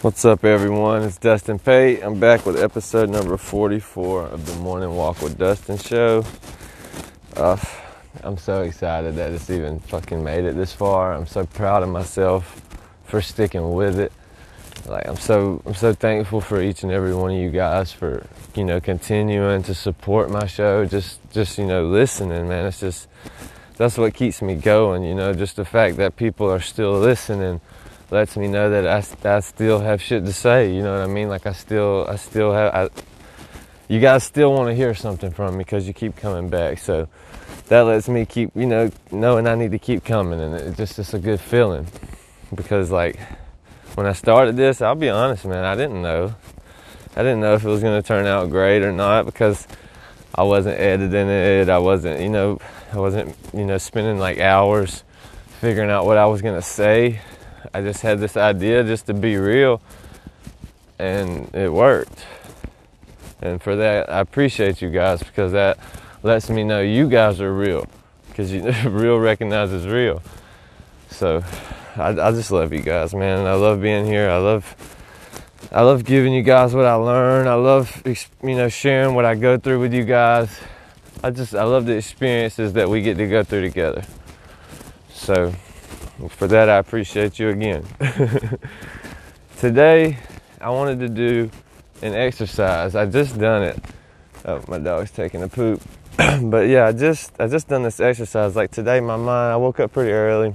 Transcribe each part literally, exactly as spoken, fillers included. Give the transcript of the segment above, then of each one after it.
What's up, everyone? It's Dustin Pate. I'm back with episode number forty-four of the Morning Walk with Dustin show. Uh, I'm so excited that it's even fucking made it this far. I'm so proud of myself for sticking with it. Like I'm so I'm so thankful for each and every one of you guys for, you know, continuing to support my show. Just just you know, listening, man. It's just that's what keeps me going. You know, just the fact that people are still listening lets me know that I, I still have shit to say, you know what I mean? Like I still, I still have, I, you guys still want to hear something from me because you keep coming back. So that lets me keep, you know, knowing I need to keep coming, and it just, it's a good feeling. Because like, when I started this, I'll be honest, man, I didn't know. I didn't know if it was going to turn out great or not because I wasn't editing it. I wasn't, you know, I wasn't, you know, spending like hours figuring out what I was going to say. I just had this idea just to be real, and it worked. And for that, I appreciate you guys, because that lets me know you guys are real, because you real recognizes real. So I, I just love you guys, man. I love being here. I love I love giving you guys what I learn. I love, you know, sharing what I go through with you guys. I just I love the experiences that we get to go through together. So for that, I appreciate you again. Today, I wanted to do an exercise. I just done it. Oh, my dog's taking a poop. But yeah, I just I just done this exercise. Like today, my mind, I woke up pretty early.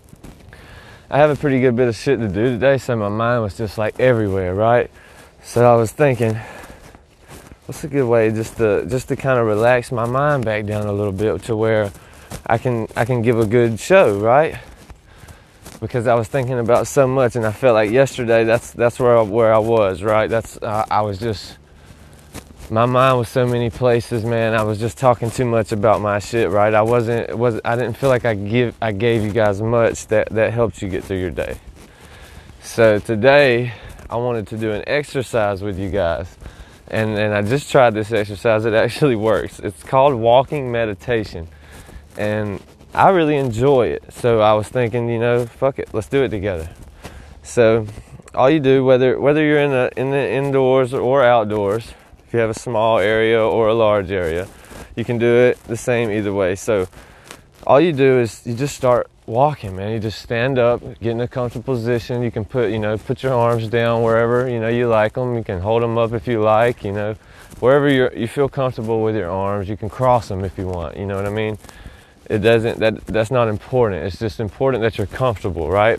I have a pretty good bit of shit to do today, so my mind was just like everywhere, right? So I was thinking, what's a good way just to just to kind of relax my mind back down a little bit to where I can I can give a good show, right? Because I was thinking about so much, and I felt like yesterday that's that's where I, where I was, right? That's uh, I was just, my mind was so many places, man. I was just talking too much about my shit, right? I wasn't it was I didn't feel like I give I gave you guys much that that helped you get through your day. So today I wanted to do an exercise with you guys, and and I just tried this exercise. It actually works. It's called walking meditation, and I really enjoy it. So I was thinking, you know, fuck it, let's do it together. So all you do, whether whether you're in the in the indoors or outdoors, if you have a small area or a large area, you can do it the same either way. So all you do is you just start walking, man. You just stand up, get in a comfortable position. You can put, you know, put your arms down wherever, you know, you like them. You can hold them up if you like, you know, wherever you you feel comfortable with your arms. You can cross them if you want, you know what I mean? It doesn't, that that's not important. It's just important that you're comfortable, right?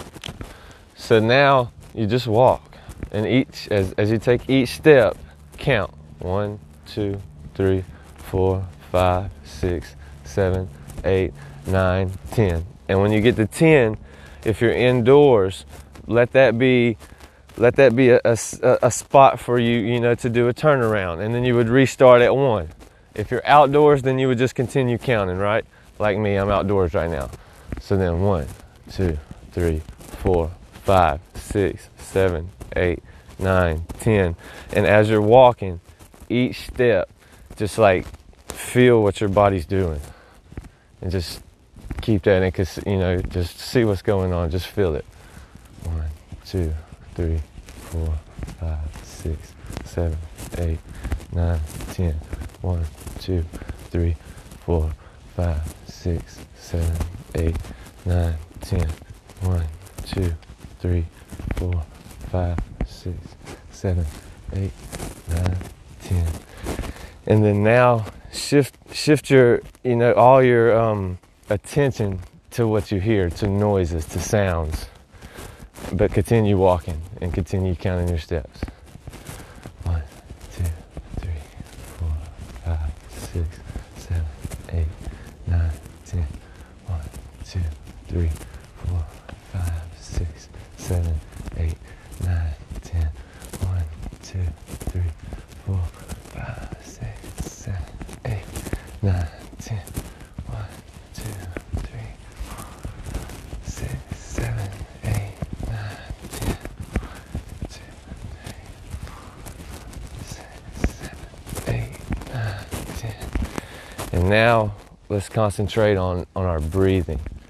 So now you just walk, and each, as, as you take each step, count. One, two, three, four, five, six, seven, eight, nine, ten. And when you get to ten, if you're indoors, let that be, let that be a, a, a spot for you, you know, to do a turnaround. And then you would restart at one. If you're outdoors, then you would just continue counting, right? Like me, I'm outdoors right now. So then one, two, three, four, five, six, seven, eight, nine, ten. And as you're walking, each step, just like feel what your body's doing. And just keep that in, because, you know, just see what's going on. Just feel it. One, two, three, four, five, six, seven, eight, nine, ten. One, two, three, four, five, six, seven, eight, nine, ten. One, two, three, four, five, six, seven, eight, nine, ten. And then now shift shift your, you know, all your um, attention to what you hear, to noises, to sounds. But continue walking and continue counting your steps. One, two, three, four, five, six, seven, eight, nine, ten. One, two, three, four, five, six, seven, eight, nine, ten. One, two, three, four, five, six, seven, eight, nine, ten. One, two, three, four, six, seven, eight, nine, ten. One, two, three, four, six, seven, eight, nine, ten. And now let's concentrate on, on our breathing.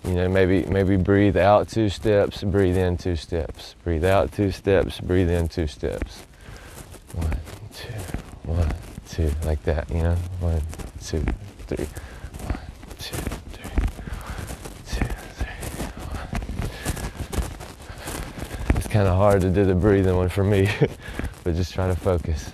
You know, maybe maybe breathe out two steps, breathe in two steps. Breathe out two steps, breathe in two steps. One, two, one, two, like that, you know? One, two, three. One, two, three. Two, three. One. It's kind of hard to do the breathing one for me, but just try to focus.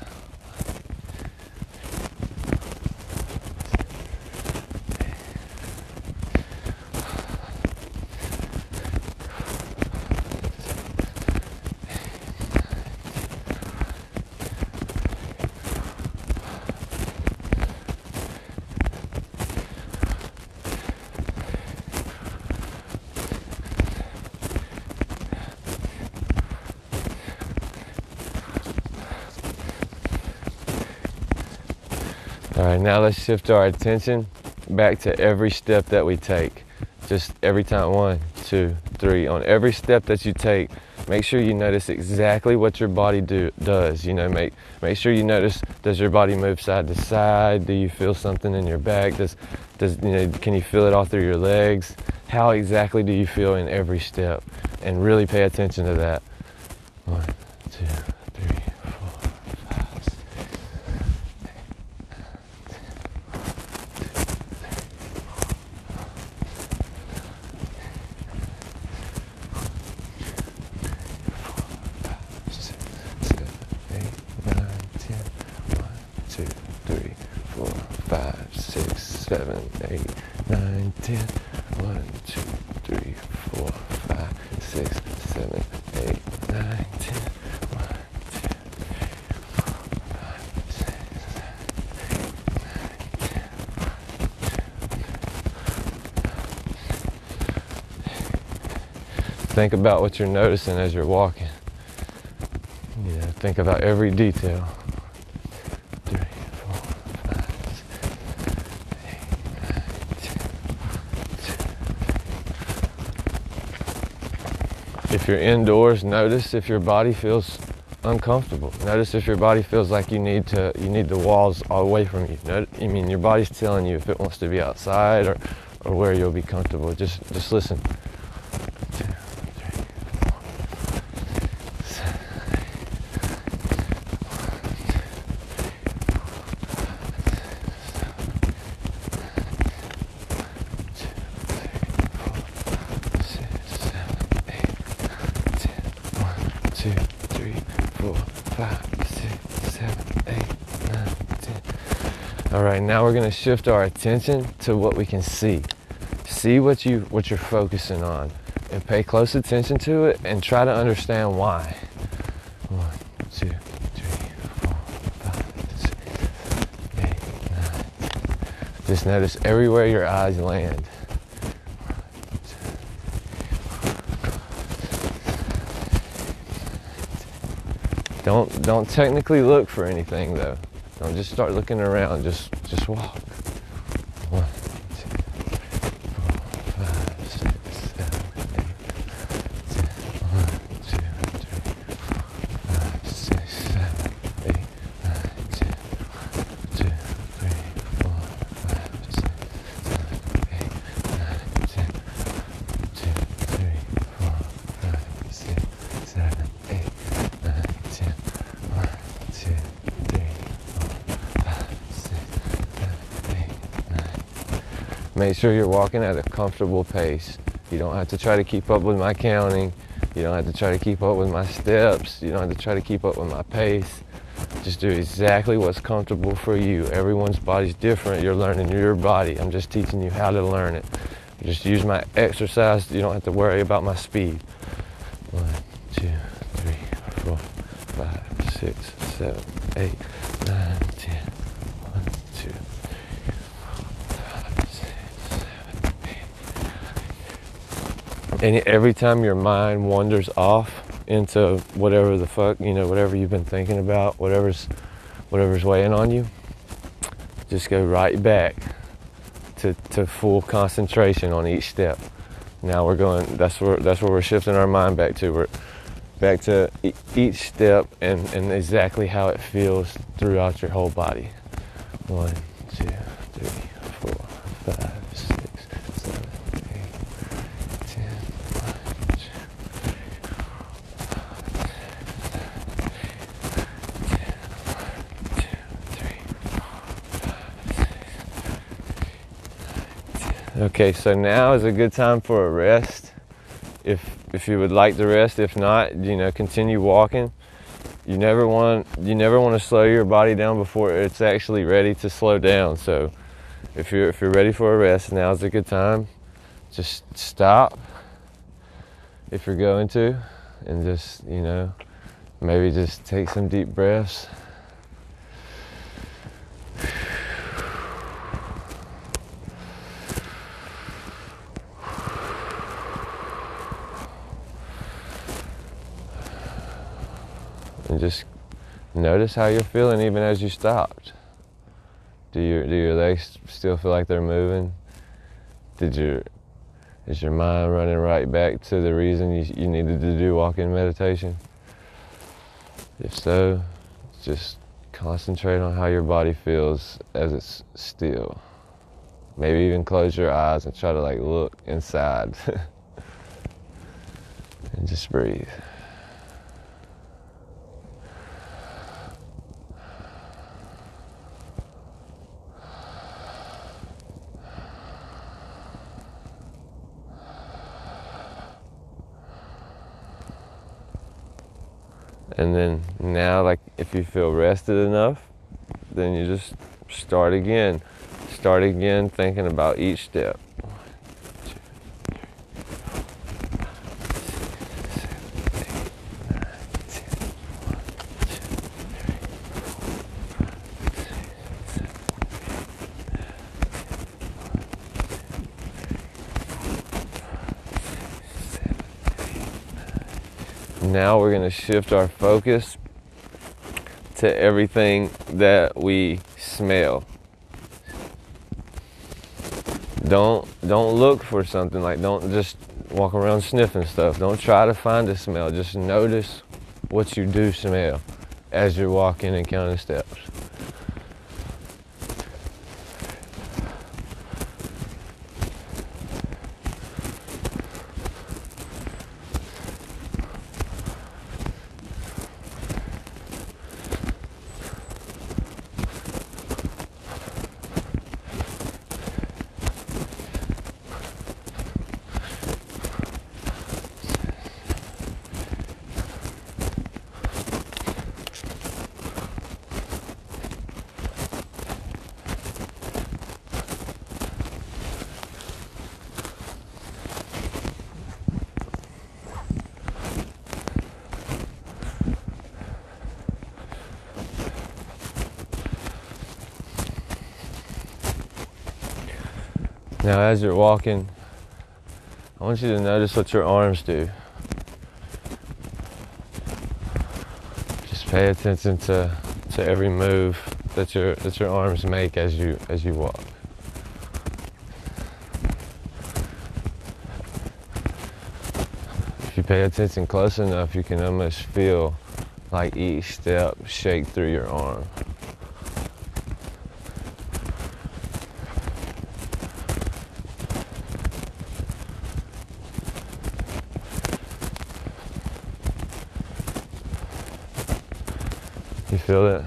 All right, now let's shift our attention back to every step that we take. Just every time, one, two, three. On every step that you take, make sure you notice exactly what your body do, does. You know, make make sure you notice, does your body move side to side? Do you feel something in your back? Does, does you know, can you feel it all through your legs? How exactly do you feel in every step? And really pay attention to that. One, two, three. Five, six, seven, eight, nine, ten. One, two, three, four, five, six, seven, eight, nine, ten. One, two, three, four, five, six, seven, eight, nine, ten. Think about what you're noticing as you're walking. You know, think about every detail. If you're indoors, notice if your body feels uncomfortable. Notice if your body feels like you need to, you need the walls away from you. Not, I mean, your body's telling you if it wants to be outside or, or where you'll be comfortable. Just, just listen. Two, three, four, seven, Two, three, four, five, six, seven, eight, nine, ten. All right, now we're gonna shift our attention to what we can see. See what you what you're focusing on, and pay close attention to it, and try to understand why. One, two, three, four, five, six, eight, nine. Just notice everywhere your eyes land. Don't don't technically look for anything though. Don't just start looking around. Just just walk. One, two, three, four, five, six, seven, eight, ten. One, two, three, four, five, six, seven, eight, nine, ten. One, two, three, four, five, six, seven, eight, nine, ten. Two, three, four, five, six, seven, eight, nine, ten. One, two, three, four, five, six, seven, eight, nine. Make sure you're walking at a comfortable pace. You don't have to try to keep up with my counting. You don't have to try to keep up with my steps. You don't have to try to keep up with my pace. Just do exactly what's comfortable for you. Everyone's body's different. You're learning your body. I'm just teaching you how to learn it. Just use my exercise. You don't have to worry about my speed. One, two, three, four, five, six, seven, eight, nine, ten. One, two, three, four, five, six, seven, eight. And every time your mind wanders off into whatever the fuck, you know, whatever you've been thinking about, whatever's whatever's weighing on you, just go right back to, to full concentration on each step. Now we're going, that's where that's where we're shifting our mind back to. We're back to e- each step and, and exactly how it feels throughout your whole body. One, two, three, four, five, six, seven, eight. Okay, so now is a good time for a rest. If if you would like to rest, if not, you know, continue walking. You never want you never want to slow your body down before it's actually ready to slow down. So if you're if you're ready for a rest, now's a good time. Just stop if you're going to, and just, you know, maybe just take some deep breaths. And just notice how you're feeling even as you stopped. Do your do your legs still feel like they're moving? Did your is your mind running right back to the reason you, you needed to do walking meditation? If so, just concentrate on how your body feels as it's still. Maybe even close your eyes and try to like look inside and just breathe. And then now, like, if you feel rested enough, then you just start again. Start again thinking about each step. Now we're going to shift our focus to everything that we smell. Don't don't look for something, like don't just walk around sniffing stuff. Don't try to find a smell. Just notice what you do smell as you're walking and counting steps. Now as you're walking, I want you to notice what your arms do. Just pay attention to, to every move that your that your arms make as you as you walk. If you pay attention close enough, you can almost feel like each step shake through your arm. You feel it?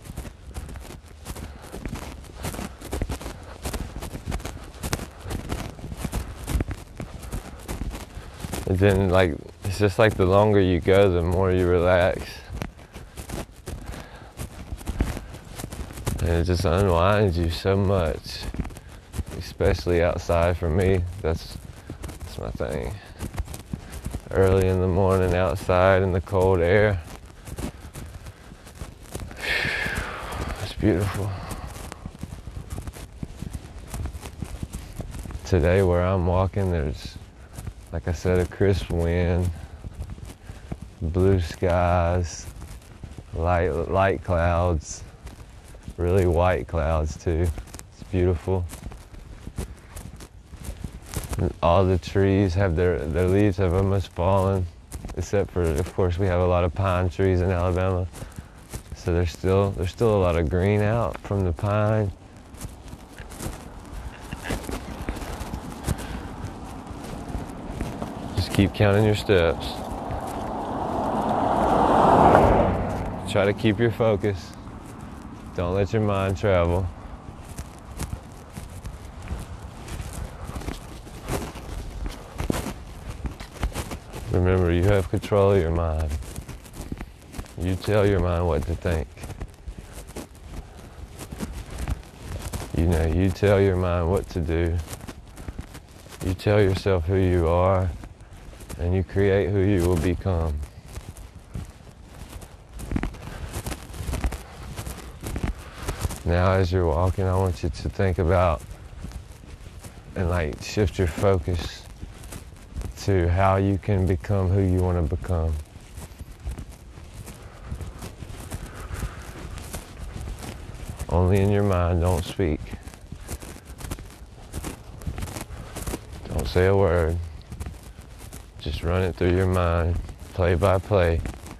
And then, like, it's just like the longer you go, the more you relax. And it just unwinds you so much. Especially outside for me, that's, that's my thing. Early in the morning outside in the cold air. Beautiful. Today where I'm walking, there's, like I said, a crisp wind, blue skies, light light clouds, really white clouds too. It's beautiful. And all the trees have their, their leaves have almost fallen, except for, of course, we have a lot of pine trees in Alabama. So there's still there's still a lot of green out from the pine. Just keep counting your steps. Try to keep your focus. Don't let your mind travel. Remember, you have control of your mind. You tell your mind what to think. You know, you tell your mind what to do. You tell yourself who you are, and you create who you will become. Now, as you're walking, I want you to think about and like shift your focus to how you can become who you want to become. Only in your mind, don't speak. Don't say a word. Just run it through your mind, play by play.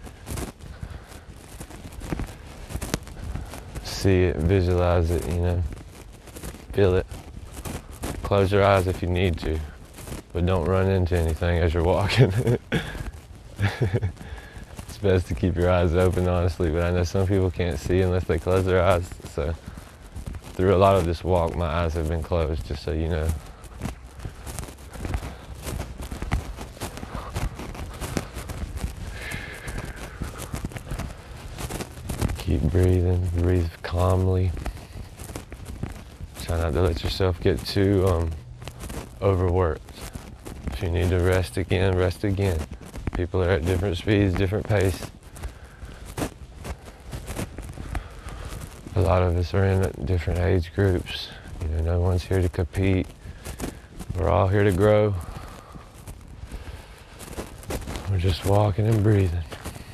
See it, visualize it, you know, feel it. Close your eyes if you need to, but don't run into anything as you're walking. It's best to keep your eyes open, honestly, but I know some people can't see unless they close their eyes, so through a lot of this walk, my eyes have been closed, just so you know. Keep breathing, breathe calmly. Try not to let yourself get too um, overworked. If you need to rest again, rest again. People are at different speeds, different pace. A lot of us are in different age groups. You know, no one's here to compete. We're all here to grow. We're just walking and breathing.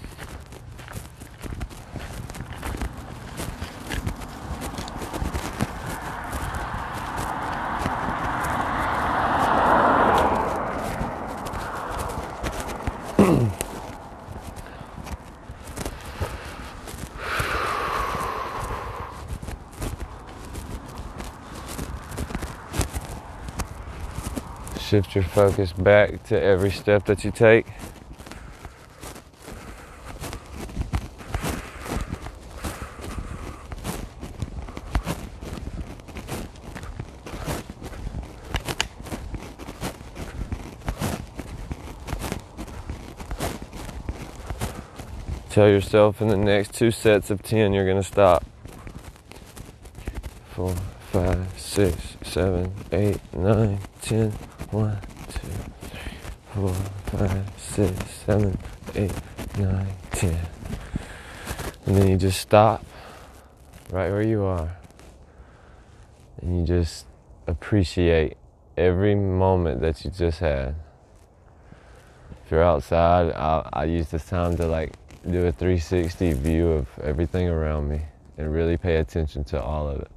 Shift your focus back to every step that you take. Tell yourself in the next two sets of ten you're going to stop. Four, five, six, seven, eight, nine, ten. One, two, three, four, five, six, seven, eight, nine, ten. And then you just stop right where you are. And you just appreciate every moment that you just had. If you're outside, I'll, I use this time to like do a three sixty view of everything around me and really pay attention to all of it.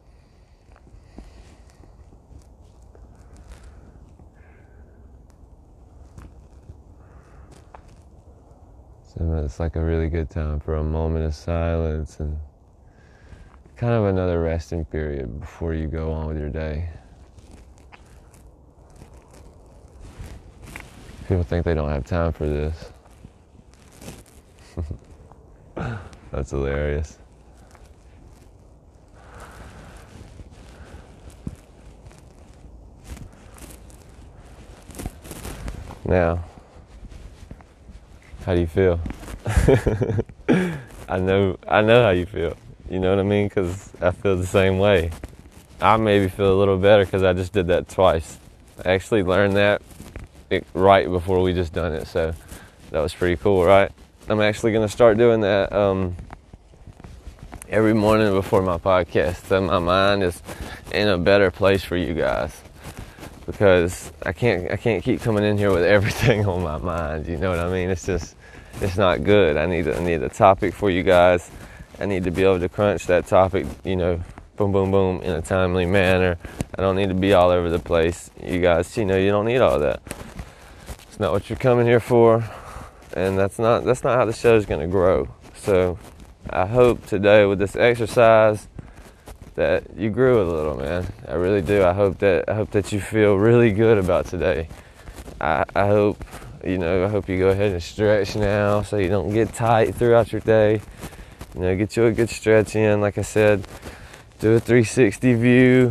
So it's like a really good time for a moment of silence and kind of another resting period before you go on with your day. People think they don't have time for this. That's hilarious. Now, how do you feel? I know, I know how you feel. You know what I mean? Because I feel the same way. I maybe feel a little better because I just did that twice. I actually learned that right before we just done it, so that was pretty cool, right? I'm actually going to start doing that um, every morning before my podcast, so my mind is in a better place for you guys. Because I can't, I can't keep coming in here with everything on my mind. You know what I mean? It's just, it's not good. I need, I need a topic for you guys. I need to be able to crunch that topic, you know, boom, boom, boom, in a timely manner. I don't need to be all over the place. You guys, you know, you don't need all that. It's not what you're coming here for, and that's not, that's not how the show's going to grow. So, I hope today with this exercise that you grew a little, man. I really do. I hope that I hope that you feel really good about today. I, I hope, you know, I hope you go ahead and stretch now so you don't get tight throughout your day. You know, get you a good stretch in. Like I said, do a three sixty view.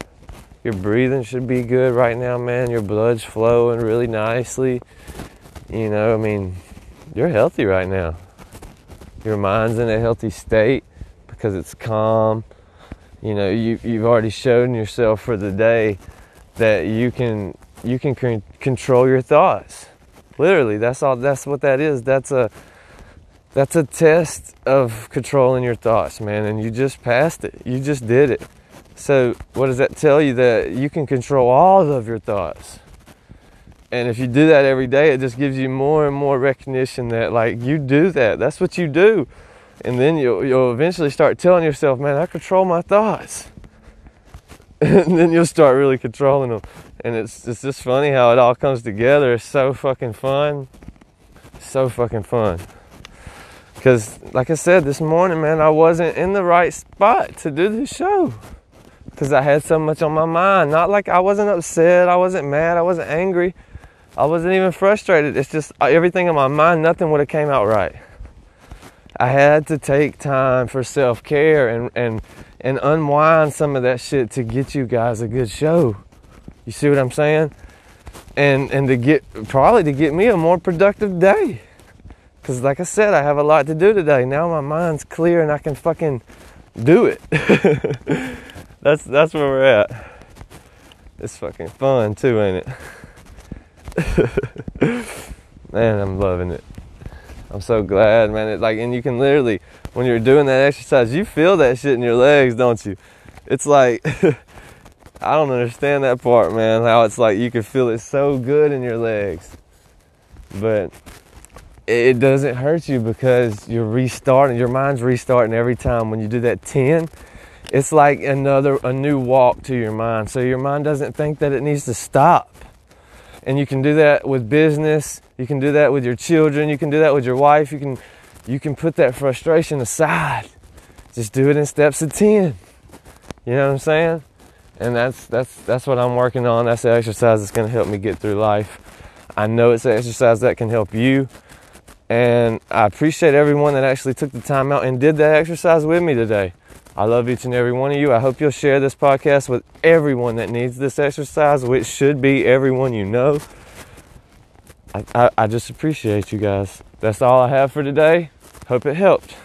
Your breathing should be good right now, man. Your blood's flowing really nicely. You know, I mean, you're healthy right now. Your mind's in a healthy state because it's calm. You know, you, you've already shown yourself for the day that you can you can c- control your thoughts. Literally, that's all. That's what that is. That's a that's a test of controlling your thoughts, man. And you just passed it. You just did it. So what does that tell you? That you can control all of your thoughts. And if you do that every day, it just gives you more and more recognition that, like, you do that. That's what you do. And then you'll, you'll eventually start telling yourself, man, I control my thoughts. And then you'll start really controlling them. And it's, it's just funny how it all comes together. It's so fucking fun. So fucking fun. Because, like I said, this morning, man, I wasn't in the right spot to do this show. Because I had so much on my mind. Not like I wasn't upset. I wasn't mad. I wasn't angry. I wasn't even frustrated. It's just everything in my mind, nothing would have came out right. I had to take time for self-care and, and, and unwind some of that shit to get you guys a good show. You see what I'm saying? And and to get, probably to get me a more productive day. Because like I said, I have a lot to do today. Now my mind's clear and I can fucking do it. that's, that's where we're at. It's fucking fun too, ain't it? Man, I'm loving it. I'm so glad, man. It, like, and you can literally, when you're doing that exercise, you feel that shit in your legs, don't you? It's like, I don't understand that part, man. How it's like you can feel it so good in your legs, but it doesn't hurt you because you're restarting. Your mind's restarting every time when you do that ten. It's like another a new walk to your mind, so your mind doesn't think that it needs to stop. And you can do that with business. You can do that with your children. You can do that with your wife. You can, you can put that frustration aside. Just do it in steps of ten. You know what I'm saying? And that's that's that's what I'm working on. That's the exercise that's going to help me get through life. I know it's an exercise that can help you. And I appreciate everyone that actually took the time out and did that exercise with me today. I love each and every one of you. I hope you'll share this podcast with everyone that needs this exercise, which should be everyone you know. I, I, I just appreciate you guys. That's all I have for today. Hope it helped.